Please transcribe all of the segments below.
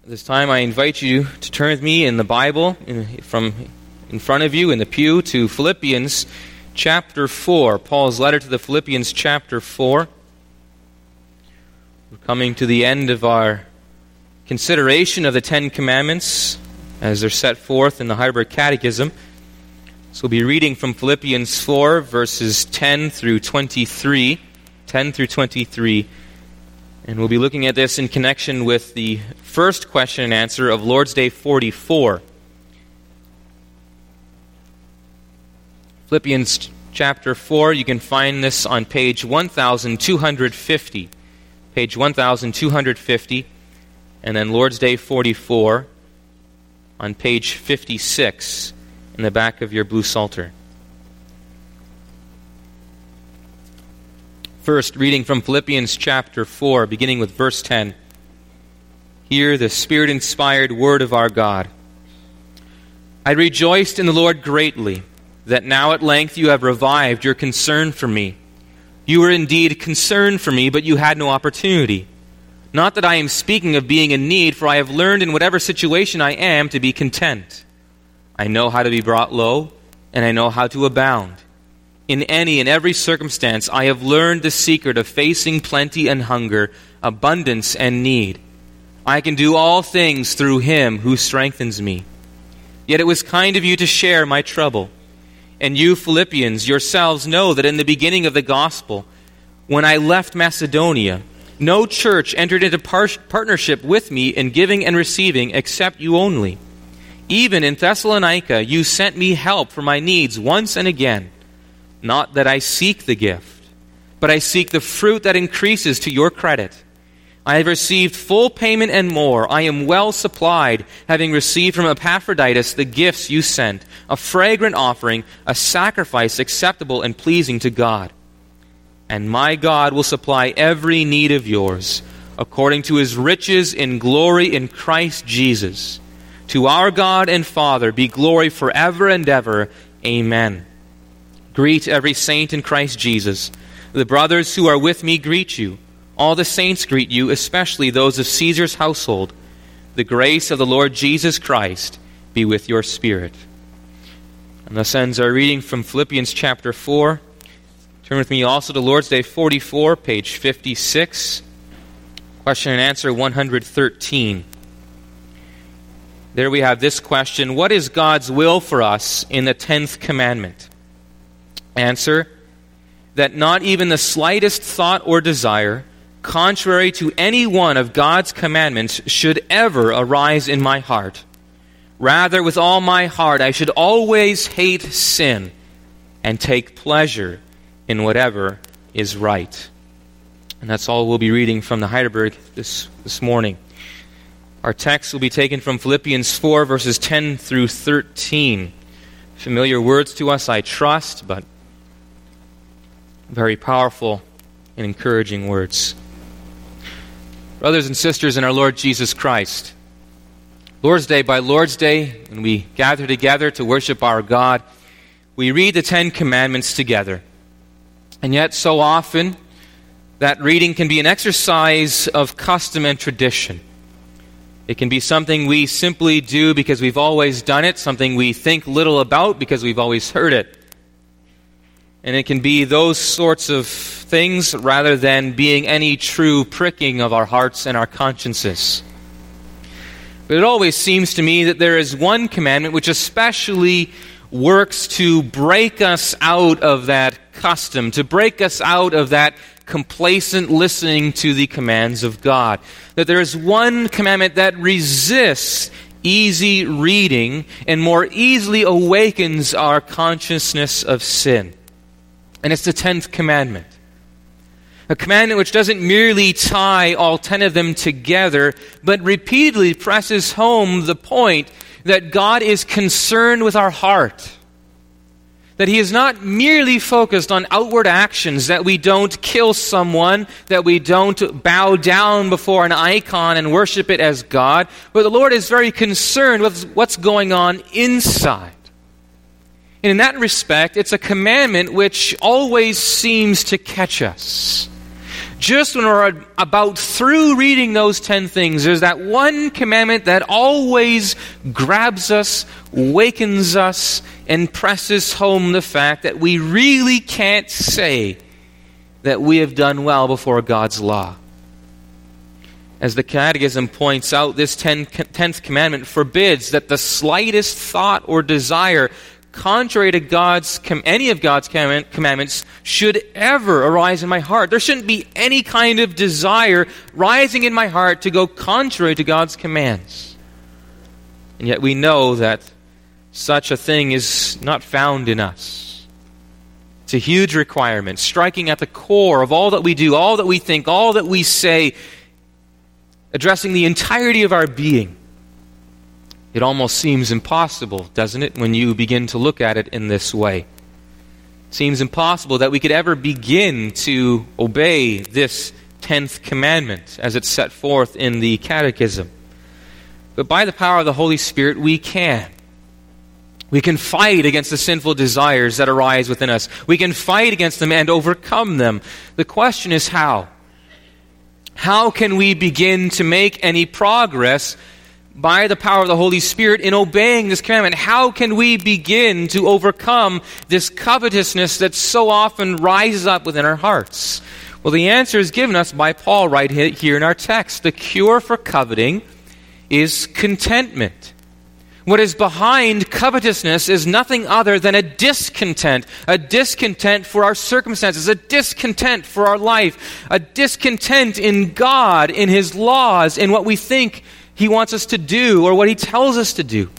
This time I invite you to turn with me in the Bible from in front of you in the pew to Philippians chapter 4. Paul's letter to the Philippians chapter 4. We're coming to the end of our consideration of the Ten Commandments as they're set forth in the Heidelberg Catechism. So we'll be reading from Philippians 4 verses 10 through 23. 10 through 23. And we'll be looking at this in connection with the first question and answer of Lord's Day 44. Philippians chapter 4, you can find this on page 1250. Page 1250. And then Lord's Day 44 on page 56 in the back of your blue psalter. First, reading from Philippians chapter 4, beginning with verse 10. Hear the Spirit-inspired word of our God. I rejoiced in the Lord greatly, that now at length you have revived your concern for me. You were indeed concerned for me, but you had no opportunity. Not that I am speaking of being in need, for I have learned in whatever situation I am to be content. I know how to be brought low, and I know how to abound. In any and every circumstance, I have learned the secret of facing plenty and hunger, abundance and need. I can do all things through Him who strengthens me. Yet it was kind of you to share my trouble. And you, Philippians, yourselves know that in the beginning of the gospel, when I left Macedonia, no church entered into partnership with me in giving and receiving except you only. Even in Thessalonica, you sent me help for my needs once and again. Not that I seek the gift, but I seek the fruit that increases to your credit. I have received full payment and more. I am well supplied, having received from Epaphroditus the gifts you sent, a fragrant offering, a sacrifice acceptable and pleasing to God. And my God will supply every need of yours, according to His riches in glory in Christ Jesus. To our God and Father be glory forever and ever. Amen. Greet every saint in Christ Jesus. The brothers who are with me greet you. All the saints greet you, especially those of Caesar's household. The grace of the Lord Jesus Christ be with your spirit. And thus ends our reading from Philippians chapter 4. Turn with me also to Lord's Day 44, page 56. Question and answer 113. There we have this question: what is God's will for us in the 10th commandment? Answer: that not even the slightest thought or desire, contrary to any one of God's commandments, should ever arise in my heart. Rather, with all my heart, I should always hate sin and take pleasure in whatever is right. And that's all we'll be reading from the Heidelberg this morning. Our text will be taken from Philippians 4, verses 10 through 13. Familiar words to us, I trust, but very powerful and encouraging words. Brothers and sisters in our Lord Jesus Christ, Lord's Day by Lord's Day, when we gather together to worship our God, we read the Ten Commandments together. And yet so often, that reading can be an exercise of custom and tradition. It can be something we simply do because we've always done it, something we think little about because we've always heard it. And it can be those sorts of things rather than being any true pricking of our hearts and our consciences. But it always seems to me that there is one commandment which especially works to break us out of that custom, to break us out of that complacent listening to the commands of God. That there is one commandment that resists easy reading and more easily awakens our consciousness of sin. And it's the 10th commandment. A commandment which doesn't merely tie all 10 of them together, but repeatedly presses home the point that God is concerned with our heart. That He is not merely focused on outward actions, that we don't kill someone, that we don't bow down before an icon and worship it as God, but the Lord is very concerned with what's going on inside. And in that respect, it's a commandment which always seems to catch us. just when we're about through reading those 10 things, there's that one commandment that always grabs us, wakens us, and presses home the fact that we really can't say that we have done well before God's law. As the Catechism points out, this 10th commandment forbids that the slightest thought or desire contrary to any of God's commandments should ever arise in my heart. There shouldn't be any kind of desire rising in my heart to go contrary to God's commands. And yet we know that such a thing is not found in us. It's a huge requirement, striking at the core of all that we do, all that we think, all that we say, addressing the entirety of our being. It almost seems impossible, doesn't it, when you begin to look at it in this way? It seems impossible that we could ever begin to obey this 10th commandment as it's set forth in the Catechism. But by the power of the Holy Spirit, we can. We can fight against the sinful desires that arise within us. We can fight against them and overcome them. The question is how? How can we begin to make any progress by the power of the Holy Spirit in obeying this commandment? How can we begin to overcome this covetousness that so often rises up within our hearts? Well, the answer is given us by Paul right here in our text. The cure for coveting is contentment. What is behind covetousness is nothing other than a discontent for our circumstances, a discontent for our life, a discontent in God, in His laws, in what we think He wants us to do or what He tells us to do.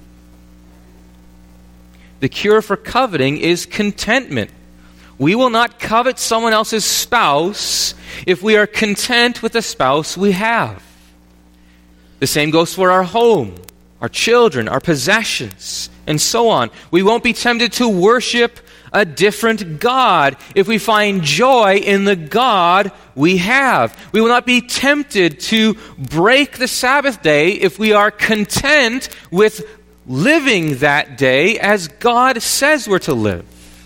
The cure for coveting is contentment. We will not covet someone else's spouse if we are content with the spouse we have. The same goes for our home, our children, our possessions, and so on. We won't be tempted to worship a different God if we find joy in the God we have. We will not be tempted to break the Sabbath day if we are content with living that day as God says we're to live.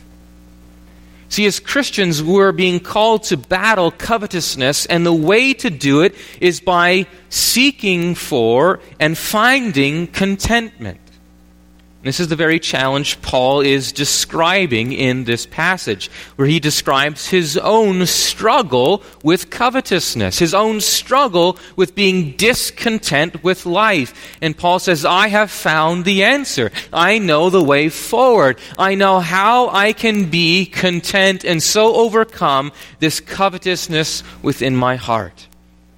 See, as Christians, we're being called to battle covetousness, and the way to do it is by seeking for and finding contentment. This is the very challenge Paul is describing in this passage, where he describes his own struggle with covetousness, his own struggle with being discontent with life. And Paul says, I have found the answer. I know the way forward. I know how I can be content and so overcome this covetousness within my heart.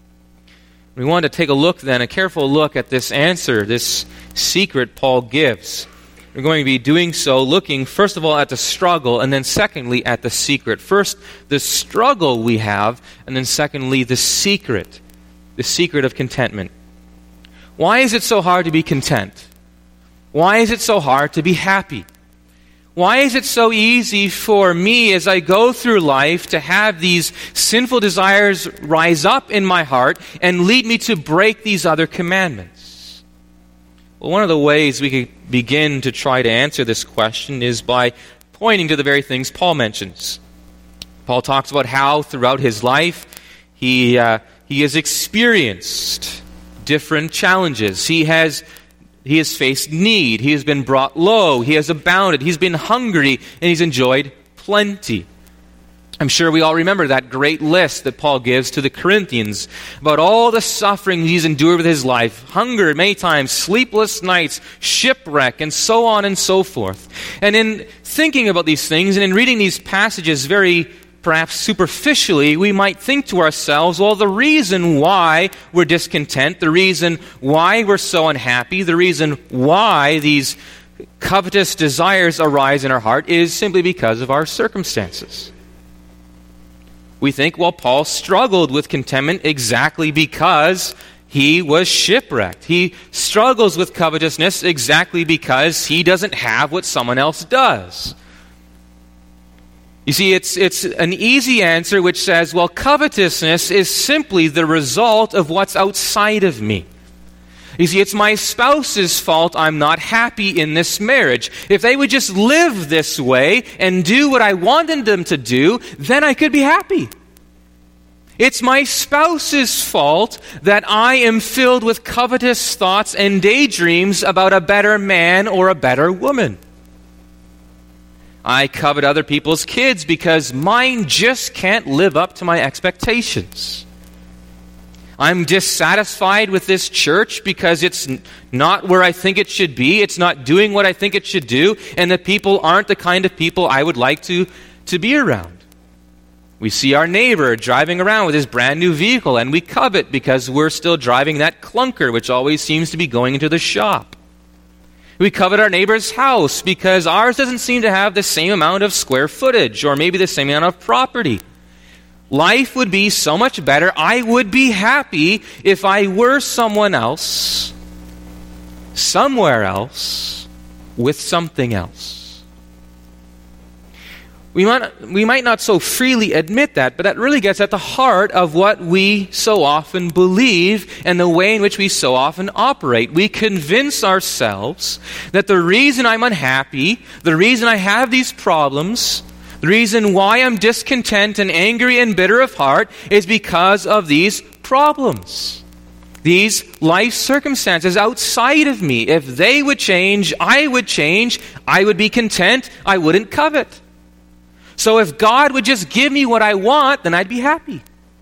We want to take a careful look at this answer, this secret Paul gives. We're going to be doing so looking, first of all, at the struggle, and then secondly, at the secret. First, the struggle we have, and then secondly, the secret of contentment. Why is it so hard to be content? Why is it so hard to be happy? Why is it so easy for me as I go through life to have these sinful desires rise up in my heart and lead me to break these other commandments? Well, one of the ways we could begin to try to answer this question is by pointing to the very things Paul mentions. Paul talks about how throughout his life he has experienced different challenges. He has faced need. He has been brought low. He has abounded. He's been hungry, and he's enjoyed plenty. I'm sure we all remember that great list that Paul gives to the Corinthians about all the suffering he's endured with his life. Hunger many times, sleepless nights, shipwreck, and so on and so forth. And in thinking about these things and in reading these passages very perhaps superficially, we might think to ourselves, well, the reason why we're discontent, the reason why we're so unhappy, the reason why these covetous desires arise in our heart is simply because of our circumstances. We think, well, Paul struggled with contentment exactly because he was shipwrecked. He struggles with covetousness exactly because he doesn't have what someone else does. You see, it's an easy answer which says, well, covetousness is simply the result of what's outside of me. You see, it's my spouse's fault I'm not happy in this marriage. If they would just live this way and do what I wanted them to do, then I could be happy. It's my spouse's fault that I am filled with covetous thoughts and daydreams about a better man or a better woman. I covet other people's kids because mine just can't live up to my expectations. I'm dissatisfied with this church because it's not where I think it should be. It's not doing what I think it should do. And the people aren't the kind of people I would like to be around. We see our neighbor driving around with his brand new vehicle, and we covet because we're still driving that clunker, which always seems to be going into the shop. We covet our neighbor's house because ours doesn't seem to have the same amount of square footage, or maybe the same amount of property. Life would be so much better. I would be happy if I were someone else, somewhere else, with something else. We might not so freely admit that, but that really gets at the heart of what we so often believe and the way in which we so often operate. We convince ourselves that the reason I'm unhappy, the reason I have these problems, the reason why I'm discontent and angry and bitter of heart is because of these problems. These life circumstances outside of me. If they would change, I would be content, I wouldn't covet. So if God would just give me what I want, then I'd be happy.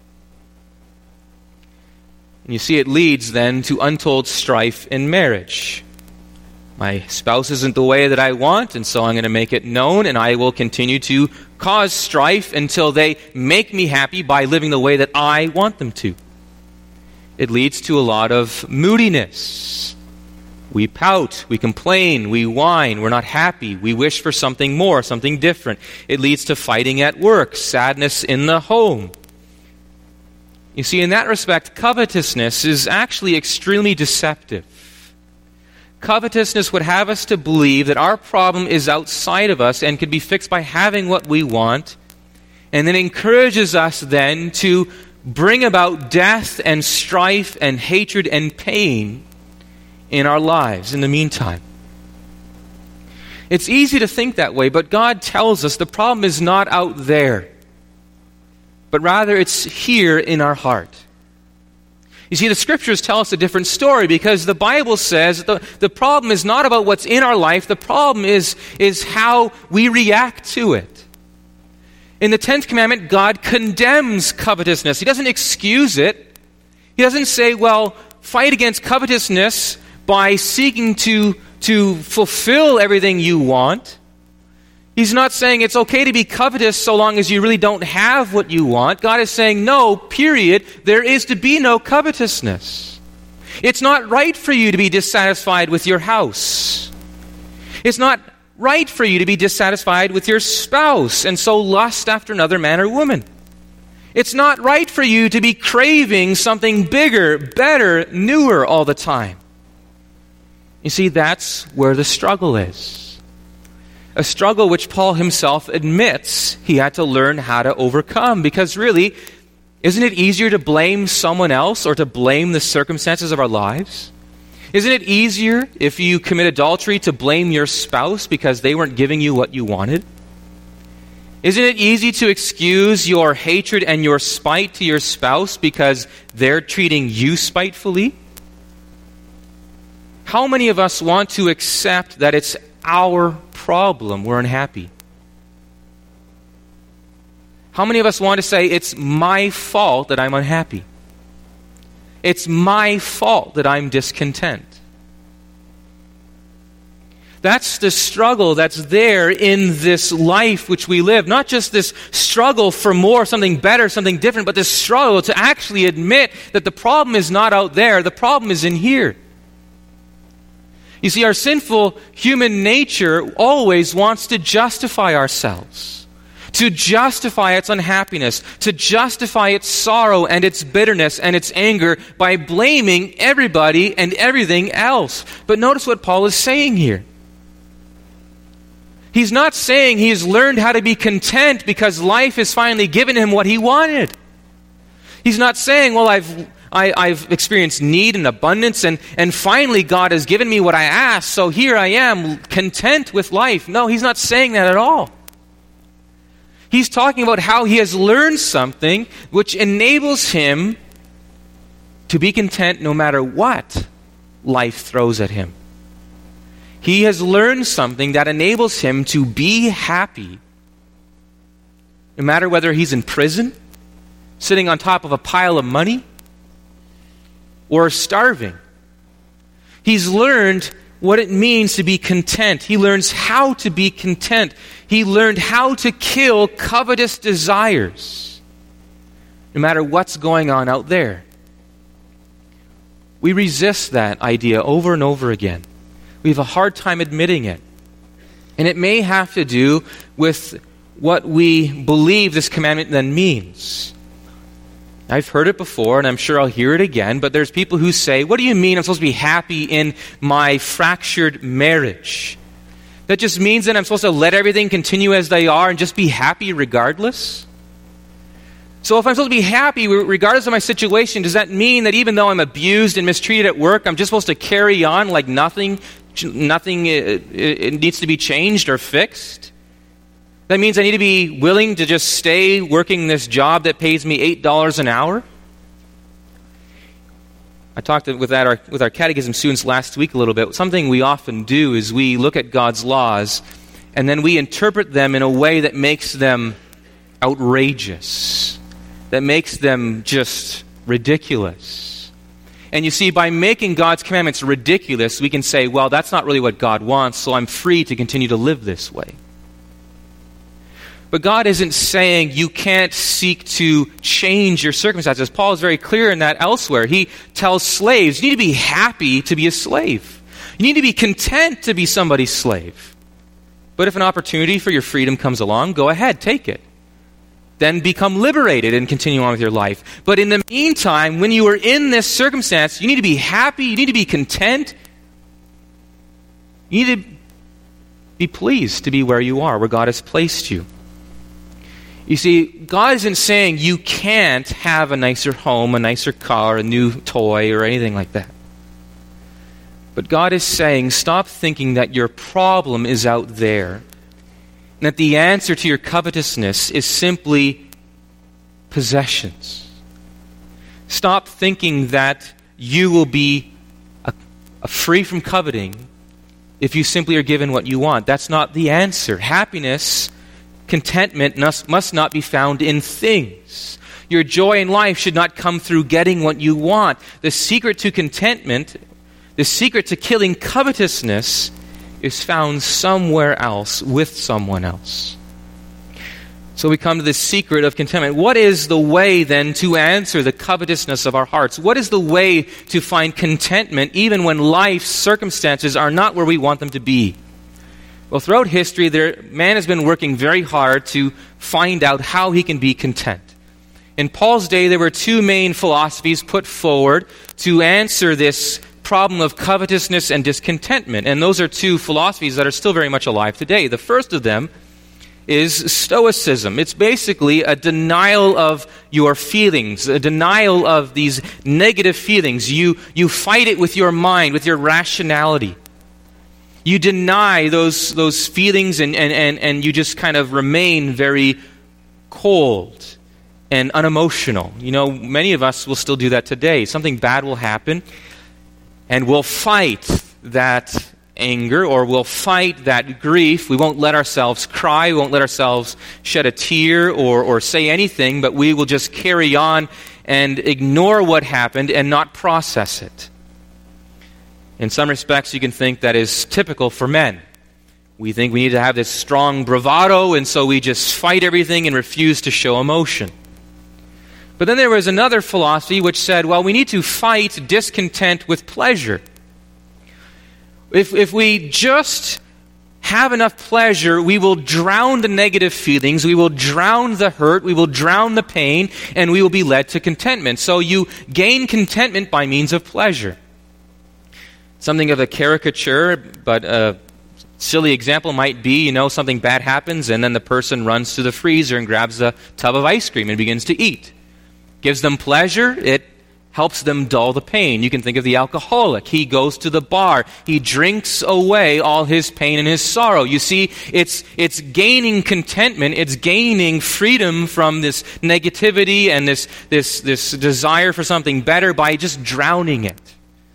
And you see, it leads then to untold strife in marriage. My spouse isn't the way that I want, and so I'm going to make it known, and I will continue to cause strife until they make me happy by living the way that I want them to. It leads to a lot of moodiness. We pout, we complain, we whine, we're not happy, we wish for something more, something different. It leads to fighting at work, sadness in the home. You see, in that respect, covetousness is actually extremely deceptive. Covetousness would have us to believe that our problem is outside of us and could be fixed by having what we want, and then encourages us then to bring about death and strife and hatred and pain in our lives in the meantime. It's easy to think that way, but God tells us the problem is not out there, but rather it's here in our heart. You see, the Scriptures tell us a different story because the Bible says the problem is not about what's in our life. The problem is how we react to it. In the 10th commandment, God condemns covetousness. He doesn't excuse it. He doesn't say, well, fight against covetousness by seeking to fulfill everything you want. He's not saying it's okay to be covetous so long as you really don't have what you want. God is saying, no, period, there is to be no covetousness. It's not right for you to be dissatisfied with your house. It's not right for you to be dissatisfied with your spouse and so lust after another man or woman. It's not right for you to be craving something bigger, better, newer all the time. You see, that's where the struggle is. A struggle which Paul himself admits he had to learn how to overcome. Because really, isn't it easier to blame someone else or to blame the circumstances of our lives? Isn't it easier if you commit adultery to blame your spouse because they weren't giving you what you wanted? Isn't it easy to excuse your hatred and your spite to your spouse because they're treating you spitefully? How many of us want to accept that it's our problem we're unhappy? How many of us want to say, it's my fault that I'm unhappy? It's my fault that I'm discontent. That's the struggle that's there in this life which we live. Not just this struggle for more, something better, something different, but this struggle to actually admit that the problem is not out there, the problem is in here. You see, our sinful human nature always wants to justify ourselves, to justify its unhappiness, to justify its sorrow and its bitterness and its anger by blaming everybody and everything else. But notice what Paul is saying here. He's not saying he's learned how to be content because life has finally given him what he wanted. He's not saying, well, I've experienced need and abundance, and finally God has given me what I asked, so here I am, content with life. No, he's not saying that at all. He's talking about how he has learned something which enables him to be content no matter what life throws at him. He has learned something that enables him to be happy, no matter whether he's in prison, sitting on top of a pile of money, or starving. He's learned what it means to be content. He learns how to be content. He learned how to kill covetous desires, no matter what's going on out there. We resist that idea over and over again. We have a hard time admitting it. And it may have to do with what we believe this commandment then means. I've heard it before, and I'm sure I'll hear it again, but there's people who say, what do you mean I'm supposed to be happy in my fractured marriage? That just means that I'm supposed to let everything continue as they are and just be happy regardless? So if I'm supposed to be happy regardless of my situation, does that mean that even though I'm abused and mistreated at work, I'm just supposed to carry on like nothing it needs to be changed or fixed? That means I need to be willing to just stay working this job that pays me $8 an hour? I talked with our catechism students last week a little bit. Something we often do is we look at God's laws and then we interpret them in a way that makes them outrageous, that makes them just ridiculous. And you see, by making God's commandments ridiculous, we can say, well, that's not really what God wants, so I'm free to continue to live this way. But God isn't saying you can't seek to change your circumstances. Paul is very clear in that elsewhere. He tells slaves, you need to be happy to be a slave. You need to be content to be somebody's slave. But if an opportunity for your freedom comes along, go ahead, take it. Then become liberated and continue on with your life. But in the meantime, when you are in this circumstance, you need to be happy, you need to be content. You need to be pleased to be where you are, where God has placed you. You see, God isn't saying you can't have a nicer home, a nicer car, a new toy, or anything like that. But God is saying, stop thinking that your problem is out there, and that the answer to your covetousness is simply possessions. Stop thinking that you will be free from coveting if you simply are given what you want. That's not the answer. Happiness, contentment must not be found in things. Your joy in life should not come through getting what you want. The secret to contentment, the secret to killing covetousness, is found somewhere else with someone else. So we come to the secret of contentment. What is the way then to answer the covetousness of our hearts? What is the way to find contentment even when life's circumstances are not where we want them to be? Well, throughout history, man has been working very hard to find out how he can be content. In Paul's day, there were two main philosophies put forward to answer this problem of covetousness and discontentment. And those are two philosophies that are still very much alive today. The first of them is Stoicism. It's basically a denial of your feelings, a denial of these negative feelings. You fight it with your mind, with your rationality. You deny those feelings and you just kind of remain very cold and unemotional. You know, many of us will still do that today. Something bad will happen and we'll fight that anger or we'll fight that grief. We won't let ourselves cry. We won't let ourselves shed a tear or say anything, but we will just carry on and ignore what happened and not process it. In some respects, you can think that is typical for men. We think we need to have this strong bravado, and so we just fight everything and refuse to show emotion. But then there was another philosophy which said, well, we need to fight discontent with pleasure. If we just have enough pleasure, we will drown the negative feelings, we will drown the hurt, we will drown the pain, and we will be led to contentment. So you gain contentment by means of pleasure. Something of a caricature, but a silly example might be, something bad happens and then the person runs to the freezer and grabs a tub of ice cream and begins to eat. Gives them pleasure. It helps them dull the pain. You can think of the alcoholic. He goes to the bar. He drinks away all his pain and his sorrow. You see, it's gaining contentment. It's gaining freedom from this negativity and this desire for something better by just drowning it.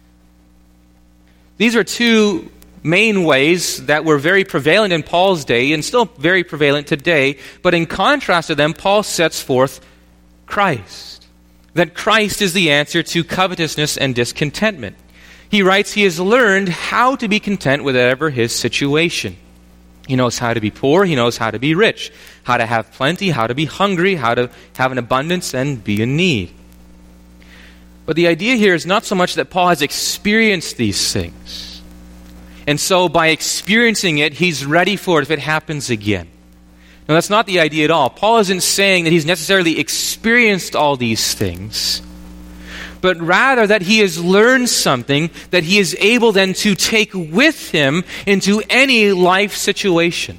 These are two main ways that were very prevalent in Paul's day and still very prevalent today. But in contrast to them, Paul sets forth Christ. That Christ is the answer to covetousness and discontentment. He writes he has learned how to be content with whatever his situation. He knows how to be poor, he knows how to be rich, how to have plenty, how to be hungry, how to have an abundance and be in need. But the idea here is not so much that Paul has experienced these things. And so by experiencing it, he's ready for it if it happens again. No, that's not the idea at all. Paul isn't saying that he's necessarily experienced all these things, but rather that he has learned something that he is able then to take with him into any life situation.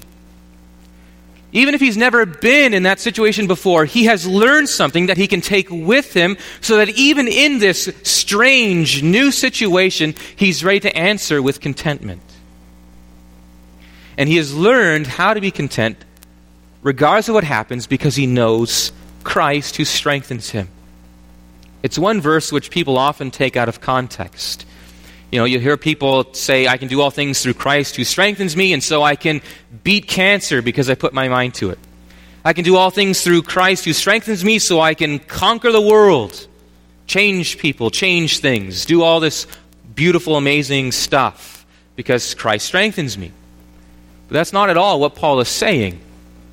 Even if he's never been in that situation before, he has learned something that he can take with him so that even in this strange new situation, he's ready to answer with contentment. And he has learned how to be content regardless of what happens, because he knows Christ who strengthens him. It's one verse which people often take out of context. You hear people say, I can do all things through Christ who strengthens me, and so I can beat cancer because I put my mind to it. I can do all things through Christ who strengthens me, so I can conquer the world, change people, change things, do all this beautiful, amazing stuff because Christ strengthens me. But that's not at all what Paul is saying.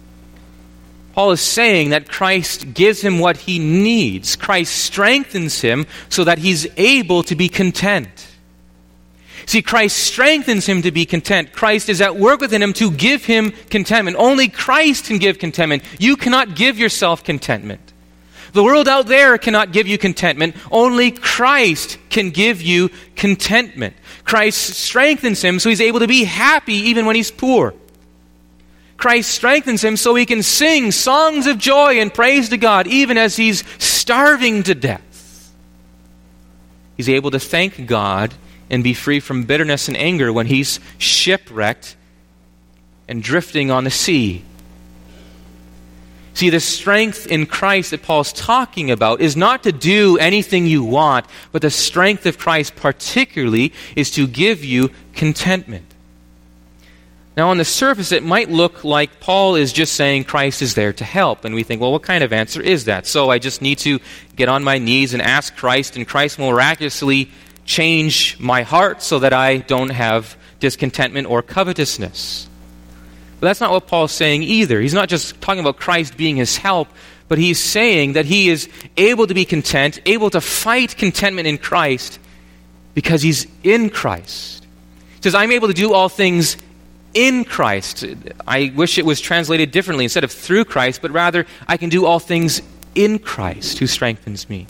Paul is saying that Christ gives him what he needs. Christ strengthens him so that he's able to be content. See, Christ strengthens him to be content. Christ is at work within him to give him contentment. Only Christ can give contentment. You cannot give yourself contentment. The world out there cannot give you contentment. Only Christ can give you contentment. Christ strengthens him so he's able to be happy even when he's poor. Christ strengthens him so he can sing songs of joy and praise to God even as he's starving to death. He's able to thank God and be free from bitterness and anger when he's shipwrecked and drifting on the sea. See, the strength in Christ that Paul's talking about is not to do anything you want, but the strength of Christ particularly is to give you contentment. Now, on the surface, it might look like Paul is just saying Christ is there to help. And we think, well, what kind of answer is that? So I just need to get on my knees and ask Christ, and Christ will miraculously change my heart so that I don't have discontentment or covetousness. But that's not what Paul's saying either. He's not just talking about Christ being his help, but he's saying that he is able to be content, able to fight contentment in Christ because he's in Christ. He says, I'm able to do all things in Christ. I wish it was translated differently instead of through Christ, but rather I can do all things in Christ who strengthens me.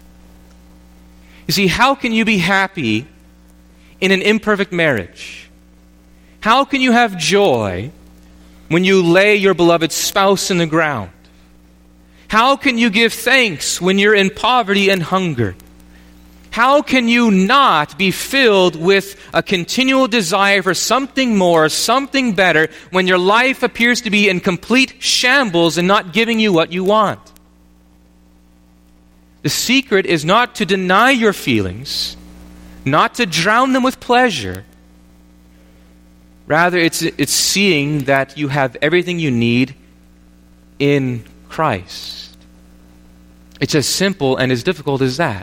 You see, how can you be happy in an imperfect marriage? How can you have joy when you lay your beloved spouse in the ground? How can you give thanks when you're in poverty and hunger? How can you not be filled with a continual desire for something more, something better, when your life appears to be in complete shambles and not giving you what you want? The secret is not to deny your feelings, not to drown them with pleasure. Rather, it's seeing that you have everything you need in Christ. It's as simple and as difficult as that.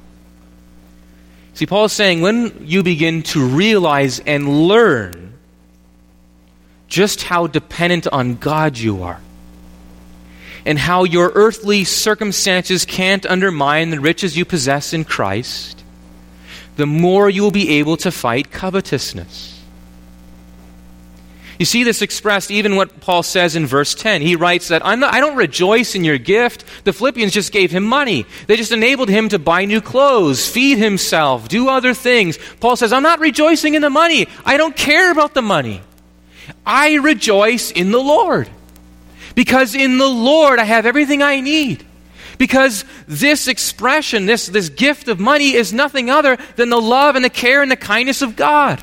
See, Paul is saying when you begin to realize and learn just how dependent on God you are, and how your earthly circumstances can't undermine the riches you possess in Christ, the more you will be able to fight covetousness. You see this expressed even what Paul says in verse 10. He writes that, I don't rejoice in your gift. The Philippians just gave him money. They just enabled him to buy new clothes, feed himself, do other things. Paul says, I'm not rejoicing in the money. I don't care about the money. I rejoice in the Lord. Because in the Lord I have everything I need. Because this expression, this gift of money is nothing other than the love and the care and the kindness of God.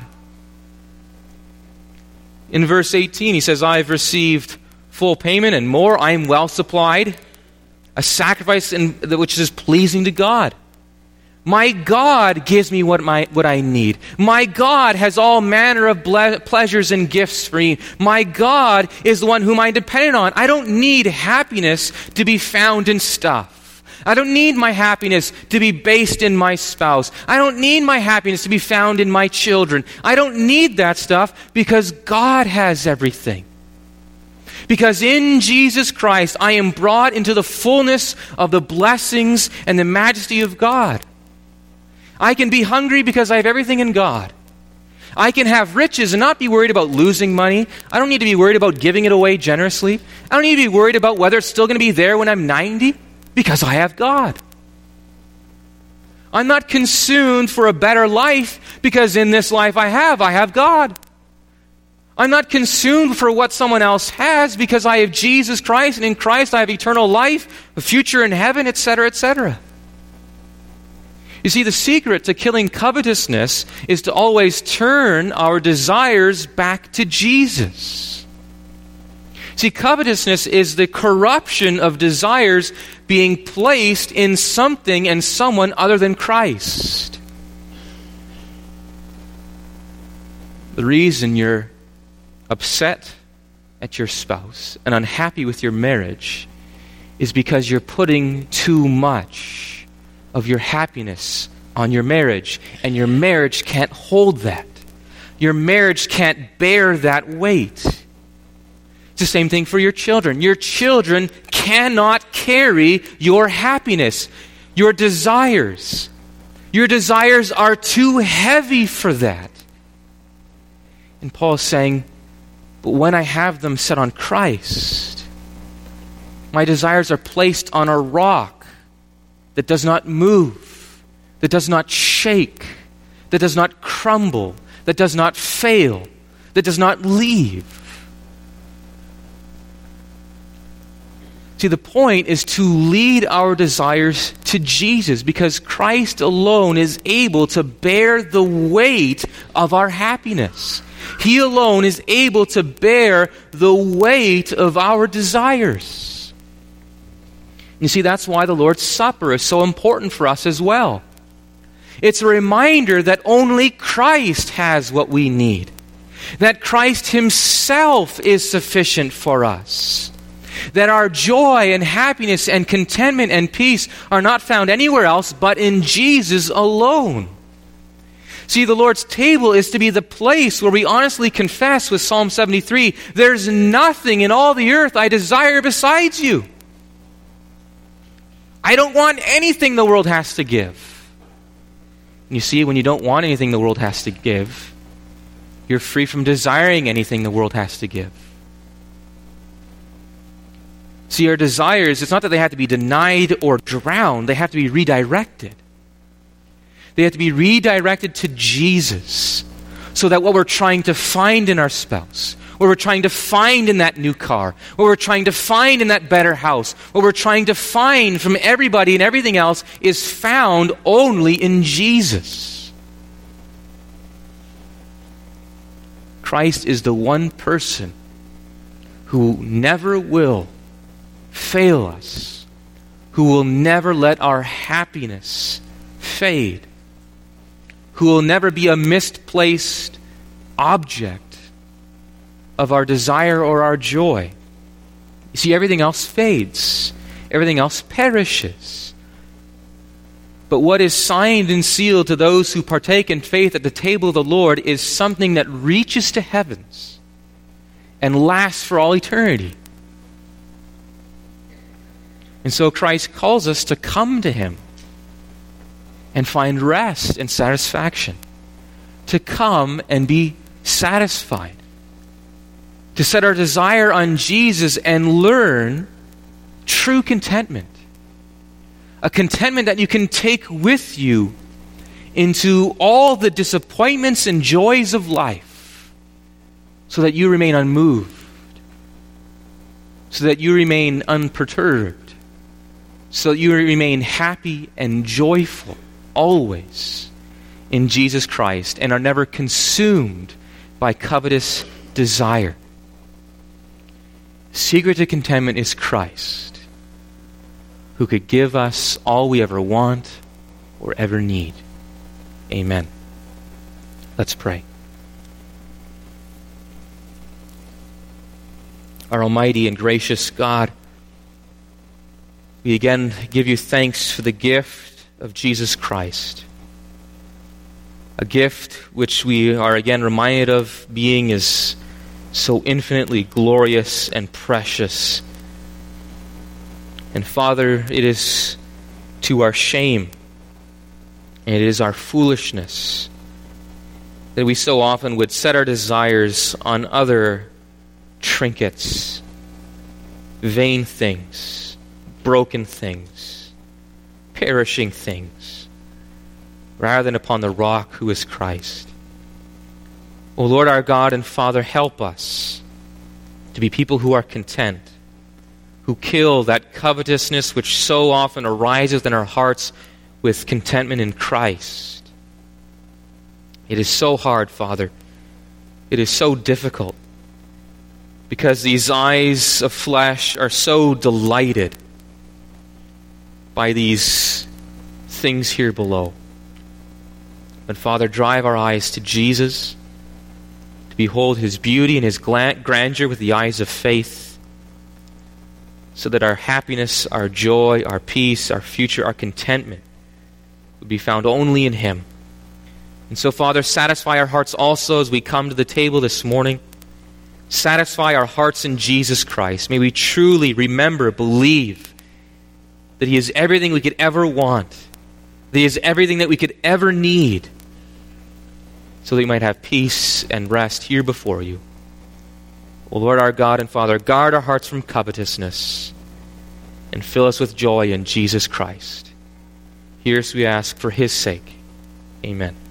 In verse 18, he says, I have received full payment and more. I am well supplied. A sacrifice which is pleasing to God. My God gives me what I need. My God has all manner of pleasures and gifts for me. My God is the one whom I depend on. I don't need happiness to be found in stuff. I don't need my happiness to be based in my spouse. I don't need my happiness to be found in my children. I don't need that stuff because God has everything. Because in Jesus Christ, I am brought into the fullness of the blessings and the majesty of God. I can be hungry because I have everything in God. I can have riches and not be worried about losing money. I don't need to be worried about giving it away generously. I don't need to be worried about whether it's still going to be there when I'm 90 because I have God. I'm not consumed for a better life because in this life I have God. I'm not consumed for what someone else has because I have Jesus Christ, and in Christ I have eternal life, a future in heaven, etc., etc. You see, the secret to killing covetousness is to always turn our desires back to Jesus. See, covetousness is the corruption of desires being placed in something and someone other than Christ. The reason you're upset at your spouse and unhappy with your marriage is because you're putting too much of your happiness on your marriage, and your marriage can't hold that. Your marriage can't bear that weight. It's the same thing for your children. Your children cannot carry your happiness, your desires. Your desires are too heavy for that. And Paul is saying, but when I have them set on Christ, my desires are placed on a rock that does not move, that does not shake, that does not crumble, that does not fail, that does not leave. See, the point is to lead our desires to Jesus, because Christ alone is able to bear the weight of our happiness. He alone is able to bear the weight of our desires. You see, that's why the Lord's Supper is so important for us as well. It's a reminder that only Christ has what we need, that Christ Himself is sufficient for us, that our joy and happiness and contentment and peace are not found anywhere else but in Jesus alone. See, the Lord's table is to be the place where we honestly confess with Psalm 73, there's nothing in all the earth I desire besides you. I don't want anything the world has to give. And you see, when you don't want anything the world has to give, you're free from desiring anything the world has to give. See, our desires, it's not that they have to be denied or drowned, they have to be redirected. They have to be redirected to Jesus, so that what we're trying to find in our spouse, what we're trying to find in that new car, what we're trying to find in that better house, what we're trying to find from everybody and everything else is found only in Jesus. Christ is the one person who never will fail us, who will never let our happiness fade, who will never be a misplaced object of our desire or our joy. You see, everything else fades. Everything else perishes. But what is signed and sealed to those who partake in faith at the table of the Lord is something that reaches to heavens and lasts for all eternity. And so Christ calls us to come to Him and find rest and satisfaction. To come and be satisfied. To set our desire on Jesus and learn true contentment. A contentment that you can take with you into all the disappointments and joys of life, so that you remain unmoved, so that you remain unperturbed, so that you remain happy and joyful always in Jesus Christ and are never consumed by covetous desire. Secret to contentment is Christ, who could give us all we ever want or ever need. Amen. Let's pray. Our almighty and gracious God, we again give you thanks for the gift of Jesus Christ, a gift which we are again reminded of being is so infinitely glorious and precious. And Father, it is to our shame and it is our foolishness that we so often would set our desires on other trinkets, vain things, broken things, perishing things, rather than upon the rock who is Christ. O Lord our God and Father, help us to be people who are content, who kill that covetousness which so often arises in our hearts with contentment in Christ. It is so hard, Father. It is so difficult because these eyes of flesh are so delighted by these things here below. But Father, drive our eyes to Jesus, to behold His beauty and His grandeur with the eyes of faith, so that our happiness, our joy, our peace, our future, our contentment would be found only in Him. And so, Father, satisfy our hearts also as we come to the table this morning. Satisfy our hearts in Jesus Christ. May we truly remember, believe that He is everything we could ever want, that He is everything that we could ever need, so that we might have peace and rest here before you. O Lord our God and Father, guard our hearts from covetousness and fill us with joy in Jesus Christ. Hear us, we ask, for His sake. Amen.